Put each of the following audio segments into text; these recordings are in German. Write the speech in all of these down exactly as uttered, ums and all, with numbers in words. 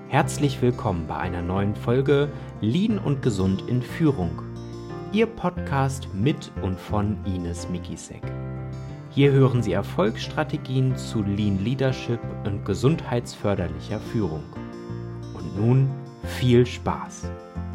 Herzlich willkommen bei einer neuen Folge Lean und Gesund in Führung. Ihr Podcast mit und von Ines Mikisek. Hier hören Sie Erfolgsstrategien zu Lean Leadership und gesundheitsförderlicher Führung. Und nun viel Spaß!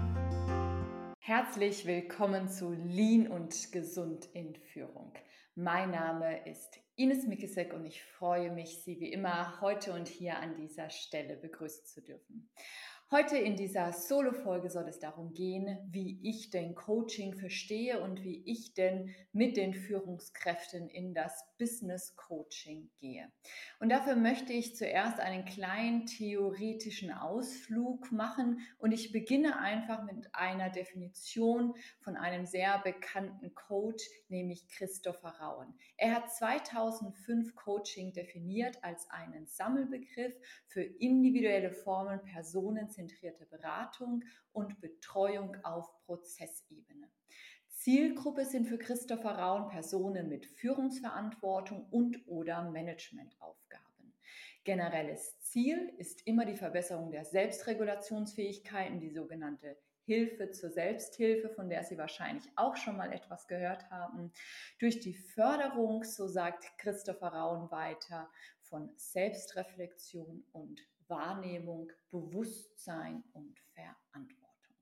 Herzlich willkommen zu Lean und Gesund in Führung. Mein Name ist Ines Mikisek und ich freue mich, Sie wie immer heute und hier an dieser Stelle begrüßen zu dürfen. Heute in dieser Solo-Folge soll es darum gehen, wie ich denn Coaching verstehe und wie ich denn mit den Führungskräften in das Business Coaching gehe. Und dafür möchte ich zuerst einen kleinen theoretischen Ausflug machen und ich beginne einfach mit einer Definition von einem sehr bekannten Coach, nämlich Christopher Rauen. Er hat zweitausendfünf Coaching definiert als einen Sammelbegriff für individuelle Formen personenzentrierte Beratung und Betreuung auf Prozessebene. Zielgruppe sind für Christopher Rauen Personen mit Führungsverantwortung und oder Managementaufgaben. Generelles Ziel ist immer die Verbesserung der Selbstregulationsfähigkeiten, die sogenannte Hilfe zur Selbsthilfe, von der Sie wahrscheinlich auch schon mal etwas gehört haben, durch die Förderung, so sagt Christopher Rauen weiter, von Selbstreflexion und Wahrnehmung, Bewusstsein und Verantwortung.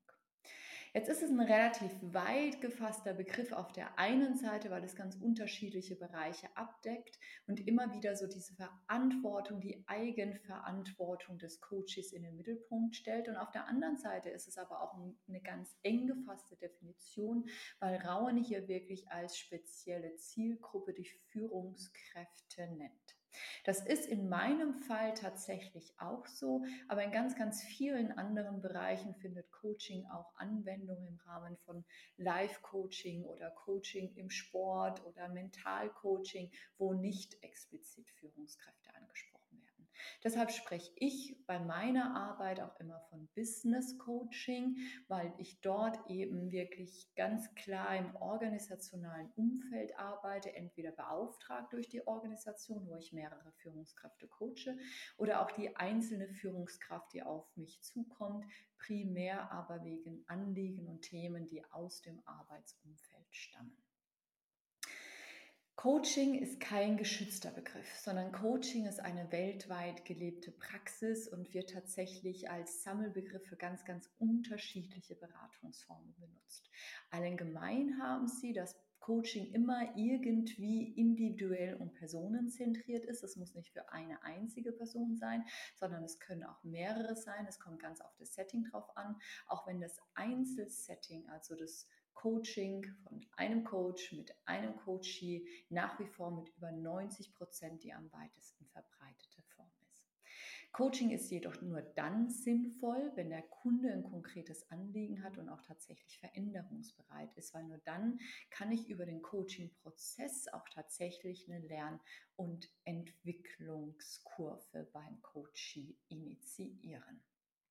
Jetzt ist es ein relativ weit gefasster Begriff auf der einen Seite, weil es ganz unterschiedliche Bereiche abdeckt und immer wieder so diese Verantwortung, die Eigenverantwortung des Coaches in den Mittelpunkt stellt. Und auf der anderen Seite ist es aber auch eine ganz eng gefasste Definition, weil Rauen hier wirklich als spezielle Zielgruppe die Führungskräfte nennt. Das ist in meinem Fall tatsächlich auch so, aber in ganz, ganz vielen anderen Bereichen findet Coaching auch Anwendung im Rahmen von Life-Coaching oder Coaching im Sport oder Mental-Coaching, wo nicht explizit Führungskräfte angesprochen werden. Deshalb spreche ich bei meiner Arbeit auch immer von Business Coaching, weil ich dort eben wirklich ganz klar im organisationalen Umfeld arbeite, entweder beauftragt durch die Organisation, wo ich mehrere Führungskräfte coache, oder auch die einzelne Führungskraft, die auf mich zukommt, primär aber wegen Anliegen und Themen, die aus dem Arbeitsumfeld stammen. Coaching ist kein geschützter Begriff, sondern Coaching ist eine weltweit gelebte Praxis und wird tatsächlich als Sammelbegriff für ganz, ganz unterschiedliche Beratungsformen benutzt. Allen gemein haben sie, dass Coaching immer irgendwie individuell und personenzentriert ist. Es muss nicht für eine einzige Person sein, sondern es können auch mehrere sein. Es kommt ganz auf das Setting drauf an, auch wenn das Einzelsetting, also das Coaching von einem Coach mit einem Coachee nach wie vor mit über neunzig Prozent die am weitesten verbreitete Form ist. Coaching ist jedoch nur dann sinnvoll, wenn der Kunde ein konkretes Anliegen hat und auch tatsächlich veränderungsbereit ist, weil nur dann kann ich über den Coaching-Prozess auch tatsächlich eine Lern- und Entwicklungskurve beim Coachee initiieren.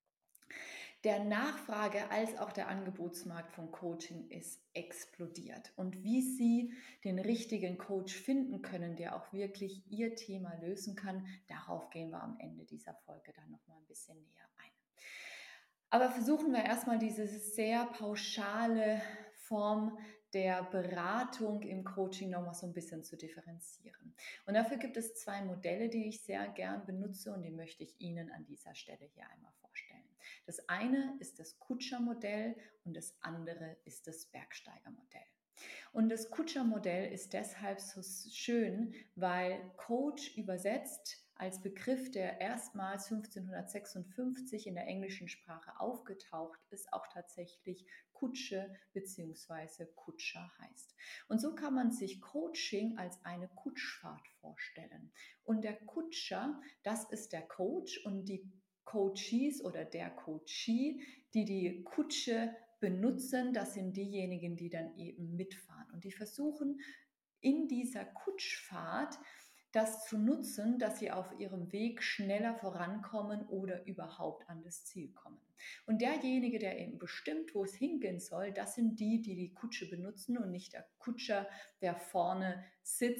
Der Nachfrage- als auch der Angebotsmarkt von Coaching ist explodiert. Und wie Sie den richtigen Coach finden können, der auch wirklich Ihr Thema lösen kann, darauf gehen wir am Ende dieser Folge dann nochmal ein bisschen näher ein. Aber versuchen wir erstmal diese sehr pauschale Form der Beratung im Coaching nochmal so ein bisschen zu differenzieren. Und dafür gibt es zwei Modelle, die ich sehr gern benutze und die möchte ich Ihnen an dieser Stelle hier einmal vorstellen. Das eine ist das Kutscher-Modell und das andere ist das Bergsteiger-Modell. Und das Kutscher-Modell ist deshalb so schön, weil Coach übersetzt als Begriff, der erstmals fünfzehnhundertsechsundfünfzig in der englischen Sprache aufgetaucht ist, auch tatsächlich Kutsche bzw. Kutscher heißt. Und so kann man sich Coaching als eine Kutschfahrt vorstellen. Und der Kutscher, das ist der Coach und die Coachees oder der Coachee, die die Kutsche benutzen, das sind diejenigen, die dann eben mitfahren. Und die versuchen in dieser Kutschfahrt das zu nutzen, dass sie auf ihrem Weg schneller vorankommen oder überhaupt an das Ziel kommen. Und derjenige, der eben bestimmt, wo es hingehen soll, das sind die, die die Kutsche benutzen und nicht der Kutscher, der vorne sitzt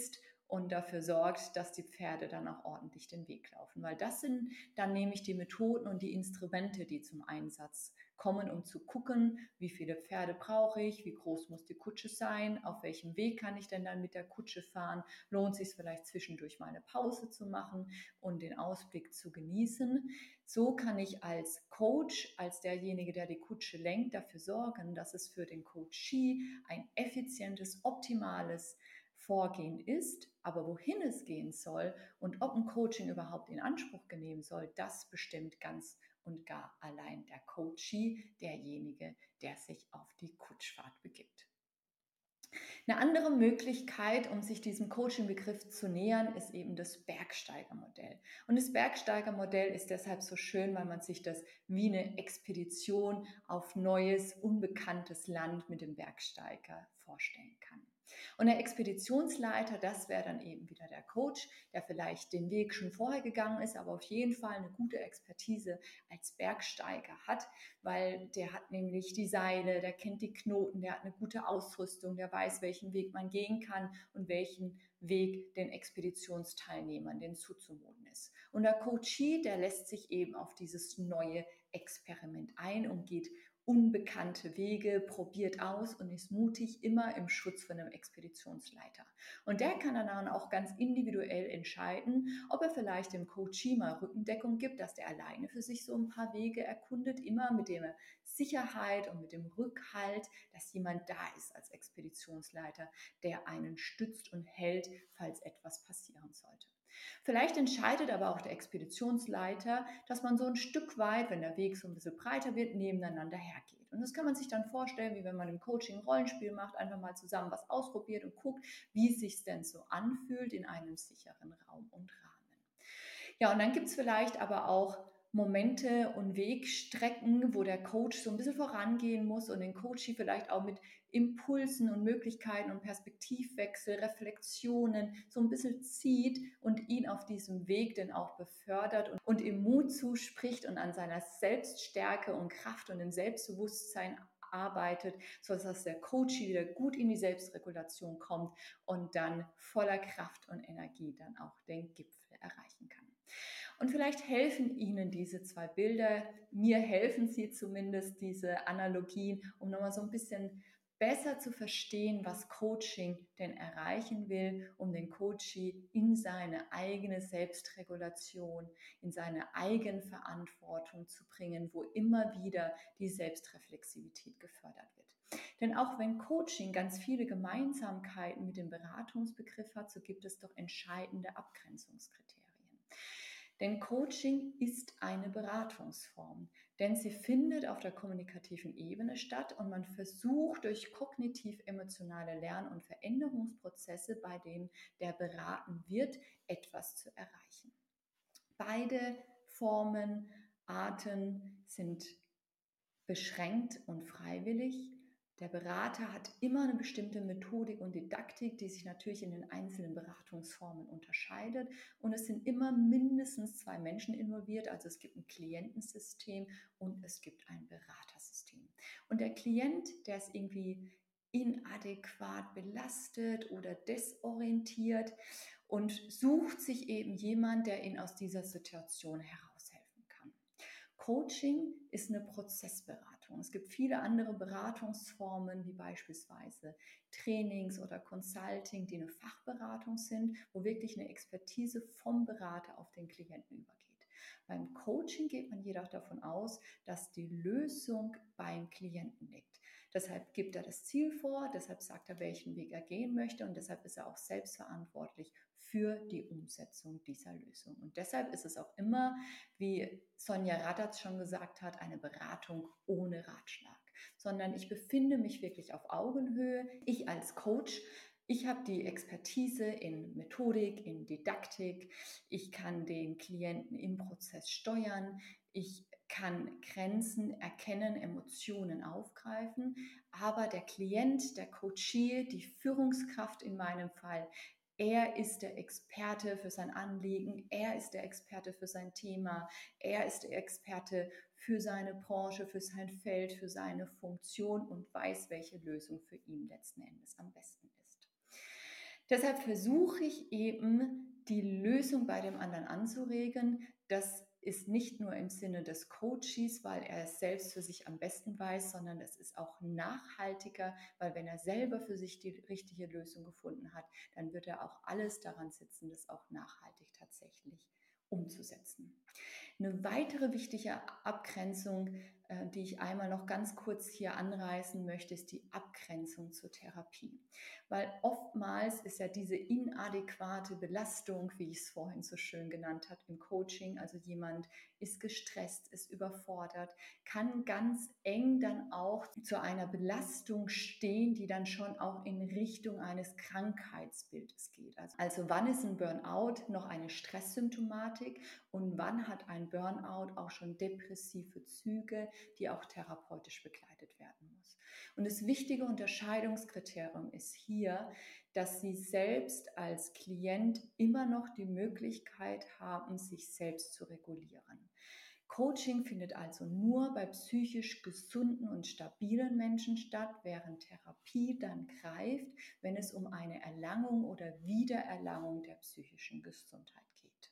und dafür sorgt, dass die Pferde dann auch ordentlich den Weg laufen. Weil das sind dann nämlich die Methoden und die Instrumente, die zum Einsatz kommen, um zu gucken, wie viele Pferde brauche ich, wie groß muss die Kutsche sein, auf welchem Weg kann ich denn dann mit der Kutsche fahren, lohnt es sich vielleicht zwischendurch mal eine Pause zu machen und den Ausblick zu genießen. So kann ich als Coach, als derjenige, der die Kutsche lenkt, dafür sorgen, dass es für den Coachee ein effizientes, optimales Vorgehen ist, aber wohin es gehen soll und ob ein Coaching überhaupt in Anspruch genommen soll, das bestimmt ganz und gar allein der Coachee, derjenige, der sich auf die Kutschfahrt begibt. Eine andere Möglichkeit, um sich diesem Coaching-Begriff zu nähern, ist eben das Bergsteigermodell. Und das Bergsteigermodell ist deshalb so schön, weil man sich das wie eine Expedition auf neues, unbekanntes Land mit dem Bergsteiger vorstellen kann. Und der Expeditionsleiter, das wäre dann eben wieder der Coach, der vielleicht den Weg schon vorher gegangen ist, aber auf jeden Fall eine gute Expertise als Bergsteiger hat, weil der hat nämlich die Seile, der kennt die Knoten, der hat eine gute Ausrüstung, der weiß, welchen Weg man gehen kann und welchen Weg den Expeditionsteilnehmern denn zuzumuten ist. Und der Coachee, der lässt sich eben auf dieses neue Experiment ein und geht unbekannte Wege, probiert aus und ist mutig, immer im Schutz von einem Expeditionsleiter. Und der kann dann auch ganz individuell entscheiden, ob er vielleicht dem Coachee mal Rückendeckung gibt, dass der alleine für sich so ein paar Wege erkundet, immer mit der Sicherheit und mit dem Rückhalt, dass jemand da ist als Expeditionsleiter, der einen stützt und hält, falls etwas passieren sollte. Vielleicht entscheidet aber auch der Expeditionsleiter, dass man so ein Stück weit, wenn der Weg so ein bisschen breiter wird, nebeneinander hergeht. Und das kann man sich dann vorstellen, wie wenn man im Coaching ein Rollenspiel macht, einfach mal zusammen was ausprobiert und guckt, wie es sich denn so anfühlt in einem sicheren Raum und Rahmen. Ja, und dann gibt es vielleicht aber auch Momente und Wegstrecken, wo der Coach so ein bisschen vorangehen muss und den Coachee vielleicht auch mit Impulsen und Möglichkeiten und Perspektivwechsel, Reflexionen so ein bisschen zieht und ihn auf diesem Weg dann auch befördert und, und ihm Mut zuspricht und an seiner Selbststärke und Kraft und dem Selbstbewusstsein arbeitet, sodass der Coachee wieder gut in die Selbstregulation kommt und dann voller Kraft und Energie dann auch den Gipfel erreichen kann. Und vielleicht helfen Ihnen diese zwei Bilder, mir helfen sie zumindest, diese Analogien, um nochmal so ein bisschen besser zu verstehen, was Coaching denn erreichen will, um den Coachee in seine eigene Selbstregulation, in seine Eigenverantwortung zu bringen, wo immer wieder die Selbstreflexivität gefördert wird. Denn auch wenn Coaching ganz viele Gemeinsamkeiten mit dem Beratungsbegriff hat, so gibt es doch entscheidende Abgrenzungskriterien. Denn Coaching ist eine Beratungsform, denn sie findet auf der kommunikativen Ebene statt und man versucht durch kognitiv-emotionale Lern- und Veränderungsprozesse, bei denen der beraten wird, etwas zu erreichen. Beide Formen, Arten sind beschränkt und freiwillig. Der Berater hat immer eine bestimmte Methodik und Didaktik, die sich natürlich in den einzelnen Beratungsformen unterscheidet. Und es sind immer mindestens zwei Menschen involviert. Also es gibt ein Klientensystem und es gibt ein Beratersystem. Und der Klient, der ist irgendwie inadäquat belastet oder desorientiert und sucht sich eben jemand, der ihn aus dieser Situation heraushelfen kann. Coaching ist eine Prozessberatung. Es gibt viele andere Beratungsformen, wie beispielsweise Trainings oder Consulting, die eine Fachberatung sind, wo wirklich eine Expertise vom Berater auf den Klienten übergeht. Beim Coaching geht man jedoch davon aus, dass die Lösung beim Klienten liegt. Deshalb gibt er das Ziel vor, deshalb sagt er, welchen Weg er gehen möchte und deshalb ist er auch selbstverantwortlich für die Umsetzung dieser Lösung. Und deshalb ist es auch immer, wie Sonja Radatz schon gesagt hat, eine Beratung ohne Ratschlag, sondern ich befinde mich wirklich auf Augenhöhe. Ich als Coach, ich habe die Expertise in Methodik, in Didaktik, ich kann den Klienten im Prozess steuern, ich kann Grenzen erkennen, Emotionen aufgreifen, aber der Klient, der Coachee, die Führungskraft in meinem Fall, er ist der Experte für sein Anliegen, er ist der Experte für sein Thema, er ist der Experte für seine Branche, für sein Feld, für seine Funktion und weiß, welche Lösung für ihn letzten Endes am besten ist. Deshalb versuche ich eben, die Lösung bei dem anderen anzuregen. Das ist nicht nur im Sinne des Coaches, weil er es selbst für sich am besten weiß, sondern es ist auch nachhaltiger, weil wenn er selber für sich die richtige Lösung gefunden hat, dann wird er auch alles daran setzen, das auch nachhaltig tatsächlich umzusetzen. Eine weitere wichtige Abgrenzung, äh, die ich einmal noch ganz kurz hier anreißen möchte, ist die Abgrenzung zur Therapie. Weil oftmals ist ja diese inadäquate Belastung, wie ich es vorhin so schön genannt habe, im Coaching, also jemand ist gestresst, ist überfordert, kann ganz eng dann auch zu einer Belastung stehen, die dann schon auch in Richtung eines Krankheitsbildes geht. Also, also wann ist ein Burnout noch eine Stresssymptomatik und wann hat ein Burnout auch schon depressive Züge, die auch therapeutisch begleitet werden muss. Und das wichtige Unterscheidungskriterium ist hier, dass Sie selbst als Klient immer noch die Möglichkeit haben, sich selbst zu regulieren. Coaching findet also nur bei psychisch gesunden und stabilen Menschen statt, während Therapie dann greift, wenn es um eine Erlangung oder Wiedererlangung der psychischen Gesundheit geht.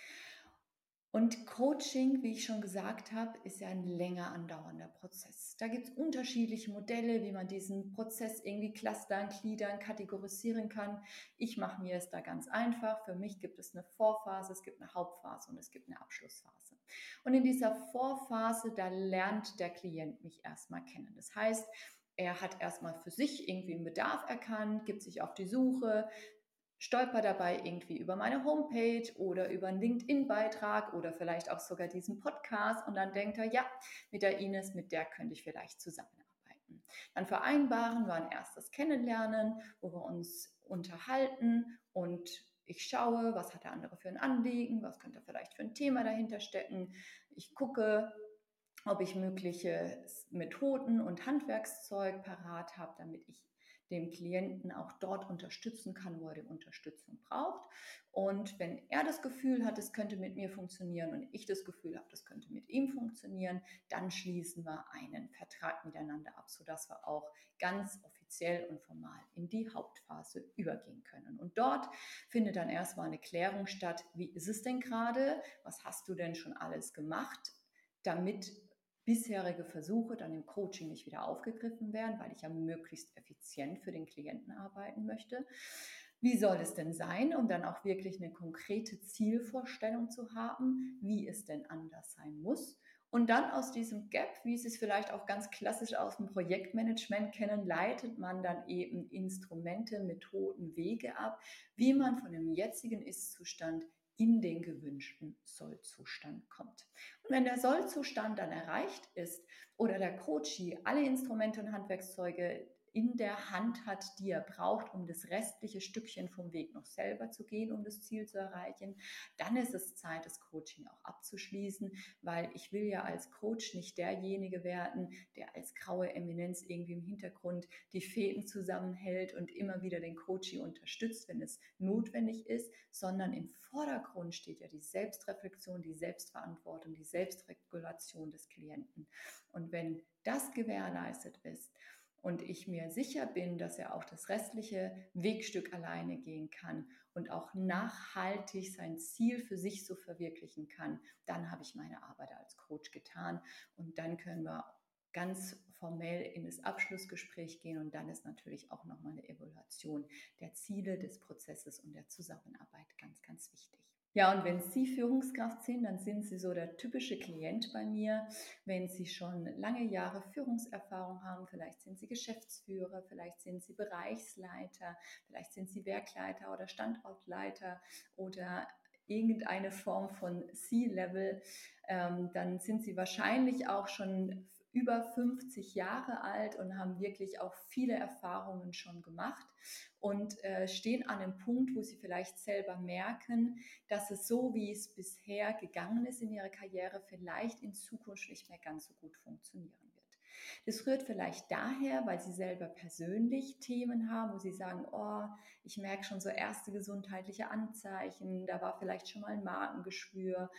Und Coaching, wie ich schon gesagt habe, ist ja ein länger andauernder Prozess. Da gibt es unterschiedliche Modelle, wie man diesen Prozess irgendwie clustern, gliedern, kategorisieren kann. Ich mache mir es da ganz einfach. Für mich gibt es eine Vorphase, es gibt eine Hauptphase und es gibt eine Abschlussphase. Und in dieser Vorphase, da lernt der Klient mich erstmal kennen. Das heißt, er hat erstmal für sich irgendwie einen Bedarf erkannt, gibt sich auf die Suche, stolper dabei irgendwie über meine Homepage oder über einen LinkedIn-Beitrag oder vielleicht auch sogar diesen Podcast und dann denkt er, ja, mit der Ines, mit der könnte ich vielleicht zusammenarbeiten. Dann vereinbaren wir ein erstes Kennenlernen, wo wir uns unterhalten und ich schaue, was hat der andere für ein Anliegen, was könnte vielleicht für ein Thema dahinter stecken. Ich gucke, ob ich mögliche Methoden und Handwerkszeug parat habe, damit ich dem Klienten auch dort unterstützen kann, wo er die Unterstützung braucht. Und wenn er das Gefühl hat, es könnte mit mir funktionieren und ich das Gefühl habe, das könnte mit ihm funktionieren, dann schließen wir einen Vertrag miteinander ab, sodass wir auch ganz offiziell und formal in die Hauptphase übergehen können. Und dort findet dann erstmal eine Klärung statt, wie ist es denn gerade, was hast du denn schon alles gemacht, damit bisherige Versuche dann im Coaching nicht wieder aufgegriffen werden, weil ich ja möglichst effizient für den Klienten arbeiten möchte. Wie soll es denn sein, um dann auch wirklich eine konkrete Zielvorstellung zu haben, wie es denn anders sein muss? Und dann aus diesem Gap, wie Sie es vielleicht auch ganz klassisch aus dem Projektmanagement kennen, leitet man dann eben Instrumente, Methoden, Wege ab, wie man von dem jetzigen Ist-Zustand in den gewünschten Soll-Zustand kommt. Und wenn der Soll-Zustand dann erreicht ist oder der Coachee alle Instrumente und Handwerkszeuge in der Hand hat, die er braucht, um das restliche Stückchen vom Weg noch selber zu gehen, um das Ziel zu erreichen, dann ist es Zeit, das Coaching auch abzuschließen, weil ich will ja als Coach nicht derjenige werden, der als graue Eminenz irgendwie im Hintergrund die Fäden zusammenhält und immer wieder den Coachee unterstützt, wenn es notwendig ist, sondern im Vordergrund steht ja die Selbstreflexion, die Selbstverantwortung, die Selbstregulation des Klienten. Und wenn das gewährleistet ist, und ich mir sicher bin, dass er auch das restliche Wegstück alleine gehen kann und auch nachhaltig sein Ziel für sich so verwirklichen kann, dann habe ich meine Arbeit als Coach getan und dann können wir ganz formell in das Abschlussgespräch gehen und dann ist natürlich auch nochmal eine Evaluation der Ziele des Prozesses und der Zusammenarbeit ganz, ganz wichtig. Ja, und wenn Sie Führungskraft sind, dann sind Sie so der typische Klient bei mir. Wenn Sie schon lange Jahre Führungserfahrung haben, vielleicht sind Sie Geschäftsführer, vielleicht sind Sie Bereichsleiter, vielleicht sind Sie Werkleiter oder Standortleiter oder irgendeine Form von C-Level, ähm, dann sind Sie wahrscheinlich auch schon über fünfzig Jahre alt und haben wirklich auch viele Erfahrungen schon gemacht und äh, stehen an einem Punkt, wo Sie vielleicht selber merken, dass es so, wie es bisher gegangen ist in Ihrer Karriere, vielleicht in Zukunft nicht mehr ganz so gut funktionieren wird. Das rührt vielleicht daher, weil Sie selber persönlich Themen haben, wo Sie sagen, oh, ich merke schon so erste gesundheitliche Anzeichen, da war vielleicht schon mal ein Magengeschwür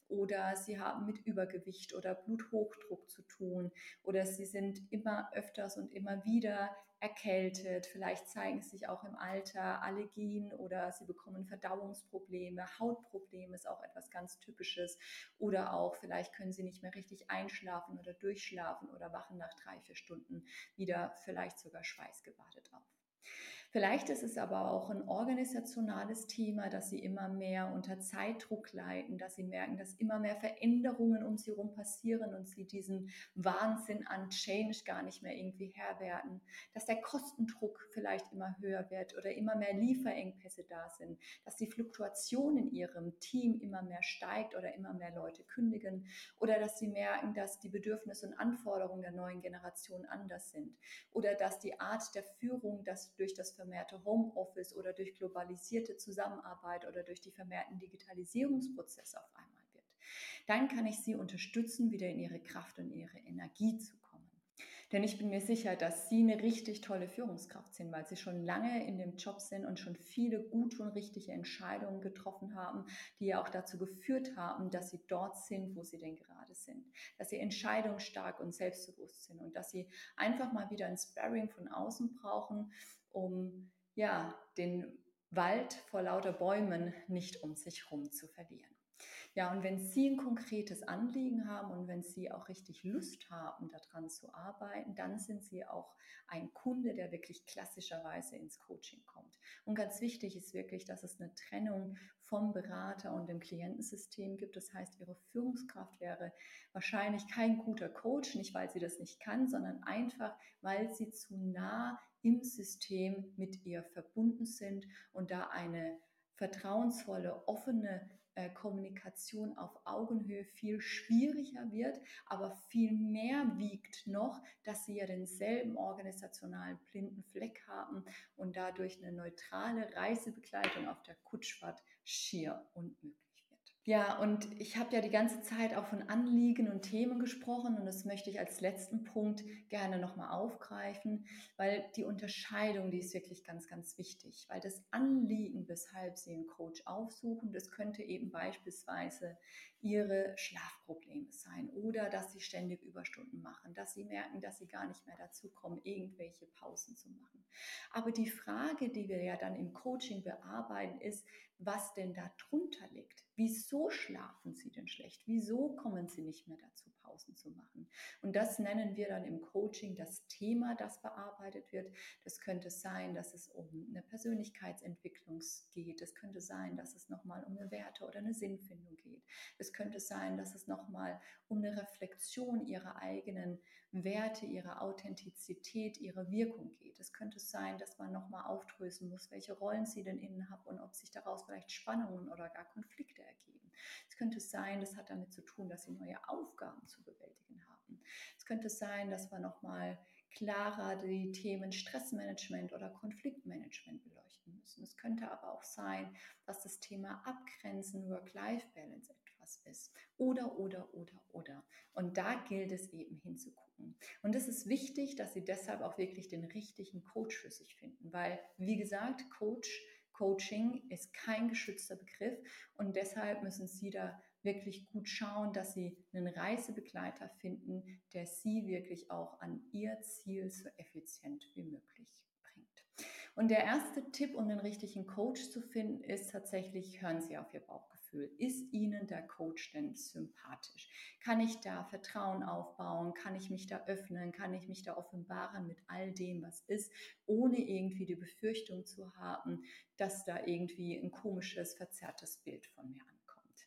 oder sie haben mit Übergewicht oder Bluthochdruck zu tun oder sie sind immer öfters und immer wieder erkältet, vielleicht zeigen sich auch im Alter Allergien oder sie bekommen Verdauungsprobleme, Hautprobleme ist auch etwas ganz Typisches oder auch vielleicht können sie nicht mehr richtig einschlafen oder durchschlafen oder wachen nach drei, vier Stunden wieder vielleicht sogar schweißgebadet auf. Vielleicht ist es aber auch ein organisationales Thema, dass sie immer mehr unter Zeitdruck leiden, dass sie merken, dass immer mehr Veränderungen um sie herum passieren und sie diesen Wahnsinn an Change gar nicht mehr irgendwie Herr werden, dass der Kostendruck vielleicht immer höher wird oder immer mehr Lieferengpässe da sind, dass die Fluktuation in ihrem Team immer mehr steigt oder immer mehr Leute kündigen oder dass sie merken, dass die Bedürfnisse und Anforderungen der neuen Generation anders sind oder dass die Art der Führung, dass durch das vermehrte Homeoffice oder durch globalisierte Zusammenarbeit oder durch die vermehrten Digitalisierungsprozesse auf einmal wird. Dann kann ich Sie unterstützen, wieder in Ihre Kraft und Ihre Energie zu kommen. Denn ich bin mir sicher, dass Sie eine richtig tolle Führungskraft sind, weil Sie schon lange in dem Job sind und schon viele gute und richtige Entscheidungen getroffen haben, die ja auch dazu geführt haben, dass Sie dort sind, wo Sie denn gerade sind. Dass Sie entscheidungsstark und selbstbewusst sind und dass Sie einfach mal wieder ein Sparring von außen brauchen, um ja, den Wald vor lauter Bäumen nicht um sich herum zu verlieren. Ja, und wenn Sie ein konkretes Anliegen haben und wenn Sie auch richtig Lust haben, daran zu arbeiten, dann sind Sie auch ein Kunde, der wirklich klassischerweise ins Coaching kommt. Und ganz wichtig ist wirklich, dass es eine Trennung vom Berater und dem Klientensystem gibt. Das heißt, Ihre Führungskraft wäre wahrscheinlich kein guter Coach, nicht weil sie das nicht kann, sondern einfach, weil sie zu nah im System mit ihr verbunden sind und da eine vertrauensvolle, offene äh, Kommunikation auf Augenhöhe viel schwieriger wird, aber viel mehr wiegt noch, dass sie ja denselben organisationalen blinden Fleck haben und dadurch eine neutrale Reisebegleitung auf der Kutschfahrt schier unmöglich wird. Ja, und ich habe ja die ganze Zeit auch von Anliegen und Themen gesprochen und das möchte ich als letzten Punkt gerne nochmal aufgreifen, weil die Unterscheidung, die ist wirklich ganz, ganz wichtig, weil das Anliegen, weshalb Sie einen Coach aufsuchen, das könnte eben beispielsweise Ihre Schlafprobleme sein oder dass Sie ständig Überstunden machen, dass Sie merken, dass Sie gar nicht mehr dazu kommen, irgendwelche Pausen zu machen. Aber die Frage, die wir ja dann im Coaching bearbeiten, ist, was denn da drunter liegt. Wieso schlafen Sie denn schlecht? Wieso kommen Sie nicht mehr dazu, Pausen zu machen? Und das nennen wir dann im Coaching das Thema, das bearbeitet wird. Das könnte sein, dass es um eine Persönlichkeitsentwicklung geht. Es könnte sein, dass es nochmal um eine Werte- oder eine Sinnfindung geht. Es könnte sein, dass es nochmal um eine Reflexion Ihrer eigenen Werte, Ihrer Authentizität, Ihrer Wirkung geht. Es könnte sein, dass man nochmal aufdröseln muss, welche Rollen Sie denn innen haben und ob sich daraus vielleicht Spannungen oder gar Konflikte ergeben. Es könnte sein, das hat damit zu tun, dass Sie neue Aufgaben zu bewältigen haben. Es könnte sein, dass wir nochmal klarer die Themen Stressmanagement oder Konfliktmanagement beleuchten müssen. Es könnte aber auch sein, dass das Thema Abgrenzen, Work-Life-Balance etwas ist. Oder, oder, oder, oder. Und da gilt es eben hinzugucken. Und es ist wichtig, dass Sie deshalb auch wirklich den richtigen Coach für sich finden, weil, wie gesagt, Coach, Coaching ist kein geschützter Begriff und deshalb müssen Sie da wirklich gut schauen, dass Sie einen Reisebegleiter finden, der Sie wirklich auch an Ihr Ziel so effizient wie möglich bringt. Und der erste Tipp, um den richtigen Coach zu finden, ist tatsächlich, hören Sie auf Ihr Bauchgefühl. Ist Ihnen der Coach denn sympathisch? Kann ich da Vertrauen aufbauen? Kann ich mich da öffnen? Kann ich mich da offenbaren mit all dem, was ist, ohne irgendwie die Befürchtung zu haben, dass da irgendwie ein komisches, verzerrtes Bild von mir ankommt?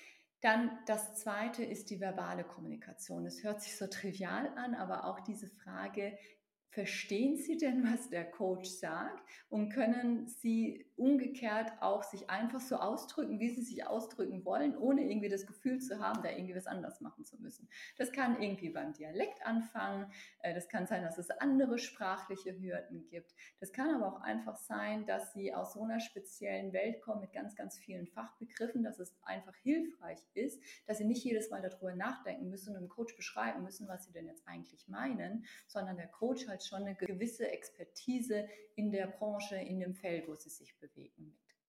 Dann das Zweite ist die verbale Kommunikation. Es hört sich so trivial an, aber auch diese Frage, verstehen Sie denn, was der Coach sagt und können Sie umgekehrt auch sich einfach so ausdrücken, wie Sie sich ausdrücken wollen, ohne irgendwie das Gefühl zu haben, da irgendwie was anders machen zu müssen. Das kann irgendwie beim Dialekt anfangen, das kann sein, dass es andere sprachliche Hürden gibt. Das kann aber auch einfach sein, dass Sie aus so einer speziellen Welt kommen mit ganz, ganz vielen Fachbegriffen, dass es einfach hilfreich ist, dass Sie nicht jedes Mal darüber nachdenken müssen und dem Coach beschreiben müssen, was Sie denn jetzt eigentlich meinen, sondern der Coach halt schon eine gewisse Expertise in der Branche, in dem Feld, wo Sie sich bewegen,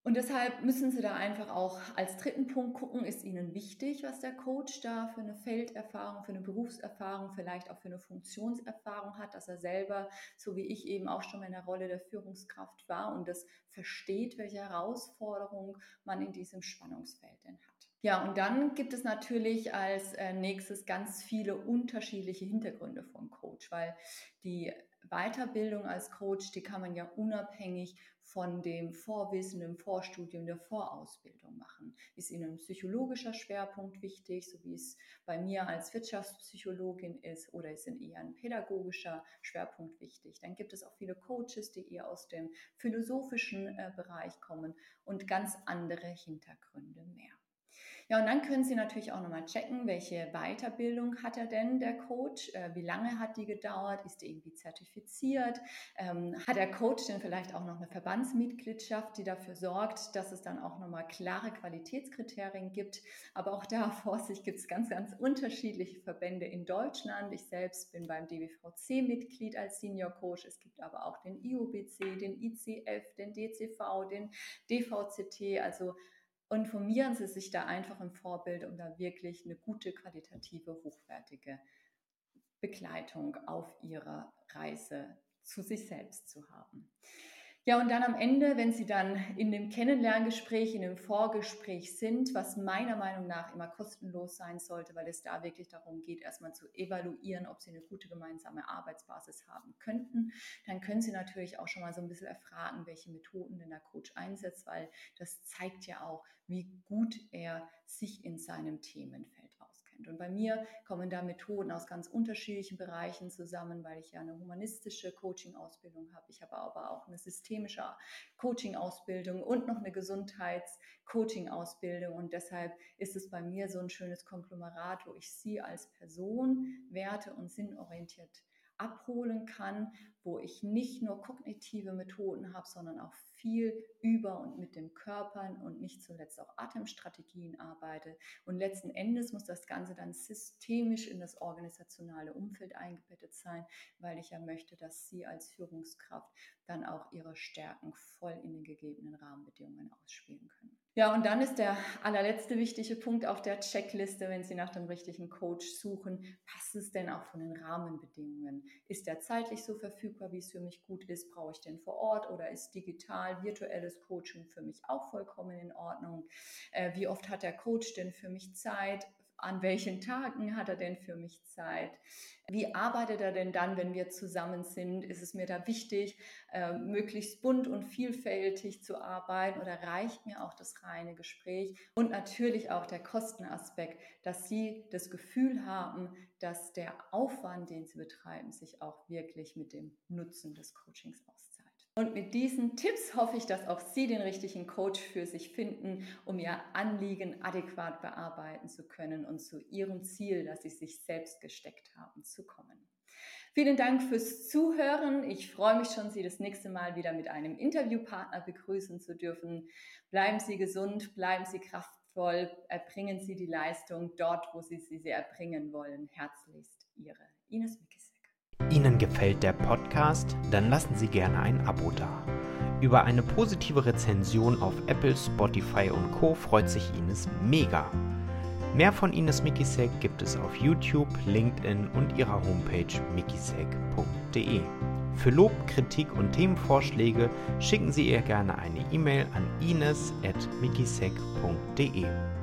Und deshalb müssen Sie da einfach auch als dritten Punkt gucken, ist Ihnen wichtig, was der Coach da für eine Felderfahrung, für eine Berufserfahrung, vielleicht auch für eine Funktionserfahrung hat, dass er selber, so wie ich eben auch schon mal in der Rolle der Führungskraft war und das versteht, welche Herausforderung man in diesem Spannungsfeld denn hat. Ja, und dann gibt es natürlich als äh, nächstes ganz viele unterschiedliche Hintergründe vom Coach, weil die Weiterbildung als Coach, die kann man ja unabhängig von dem Vorwissen, dem Vorstudium, der Vorausbildung machen. Ist Ihnen ein psychologischer Schwerpunkt wichtig, so wie es bei mir als Wirtschaftspsychologin ist, oder ist Ihnen eher ein pädagogischer Schwerpunkt wichtig? Dann gibt es auch viele Coaches, die eher aus dem philosophischen äh, Bereich kommen und ganz andere Hintergründe mehr. Ja, und dann können Sie natürlich auch nochmal checken, welche Weiterbildung hat er denn, der Coach? Äh, wie lange hat die gedauert? Ist die irgendwie zertifiziert? Ähm, hat der Coach denn vielleicht auch noch eine Verbandsmitgliedschaft, die dafür sorgt, dass es dann auch nochmal klare Qualitätskriterien gibt? Aber auch da, Vorsicht, gibt es ganz, ganz unterschiedliche Verbände in Deutschland. Ich selbst bin beim D B V C Mitglied als Senior Coach. Es gibt aber auch den I O B C, den I C F, den D C V, den D V C T, also informieren Sie sich da einfach im Vorbild, um da wirklich eine gute, qualitative, hochwertige Begleitung auf Ihrer Reise zu sich selbst zu haben. Ja, und dann am Ende, wenn Sie dann in dem Kennenlerngespräch, in dem Vorgespräch sind, was meiner Meinung nach immer kostenlos sein sollte, weil es da wirklich darum geht, erstmal zu evaluieren, ob Sie eine gute gemeinsame Arbeitsbasis haben könnten, dann können Sie natürlich auch schon mal so ein bisschen erfragen, welche Methoden denn der Coach einsetzt, weil das zeigt ja auch, wie gut er sich in seinem Themenfeld auskennt. Und bei mir kommen da Methoden aus ganz unterschiedlichen Bereichen zusammen, weil ich ja eine humanistische Coaching-Ausbildung habe. Ich habe aber auch eine systemische Coaching-Ausbildung und noch eine Gesundheits-Coaching-Ausbildung. Und deshalb ist es bei mir so ein schönes Konglomerat, wo ich Sie als Person werte- und sinnorientiert abholen kann, wo ich nicht nur kognitive Methoden habe, sondern auch viel über und mit dem Körper und nicht zuletzt auch Atemstrategien arbeite. Und letzten Endes muss das Ganze dann systemisch in das organisationale Umfeld eingebettet sein, weil ich ja möchte, dass Sie als Führungskraft dann auch Ihre Stärken voll in den gegebenen Rahmenbedingungen ausspielen können. Ja, und dann ist der allerletzte wichtige Punkt auf der Checkliste, wenn Sie nach dem richtigen Coach suchen, passt es denn auch von den Rahmenbedingungen? Ist der zeitlich so verfügbar, wie es für mich gut ist? Brauche ich den vor Ort oder ist digital, virtuelles Coaching für mich auch vollkommen in Ordnung? Äh, wie oft hat der Coach denn für mich Zeit? An welchen Tagen hat er denn für mich Zeit? Wie arbeitet er denn dann, wenn wir zusammen sind? Ist es mir da wichtig, äh, möglichst bunt und vielfältig zu arbeiten, oder reicht mir auch das reine Gespräch? Und natürlich auch der Kostenaspekt, dass Sie das Gefühl haben, dass der Aufwand, den Sie betreiben, sich auch wirklich mit dem Nutzen des Coachings auszahlt. Und mit diesen Tipps hoffe ich, dass auch Sie den richtigen Coach für sich finden, um Ihr Anliegen adäquat bearbeiten zu können und zu Ihrem Ziel, das Sie sich selbst gesteckt haben, zu kommen. Vielen Dank fürs Zuhören. Ich freue mich schon, Sie das nächste Mal wieder mit einem Interviewpartner begrüßen zu dürfen. Bleiben Sie gesund, bleiben Sie kraftvoll, erbringen Sie die Leistung dort, wo Sie sie erbringen wollen. Herzlichst Ihre Ines Mikisek. Ihnen gefällt der Podcast? Dann lassen Sie gerne ein Abo da. Über eine positive Rezension auf Apple, Spotify und Co. freut sich Ines mega. Mehr von Ines Mikisek gibt es auf YouTube, LinkedIn und ihrer Homepage mikisek punkt de. Für Lob, Kritik und Themenvorschläge schicken Sie ihr gerne eine E-Mail an ines at mikisek punkt de.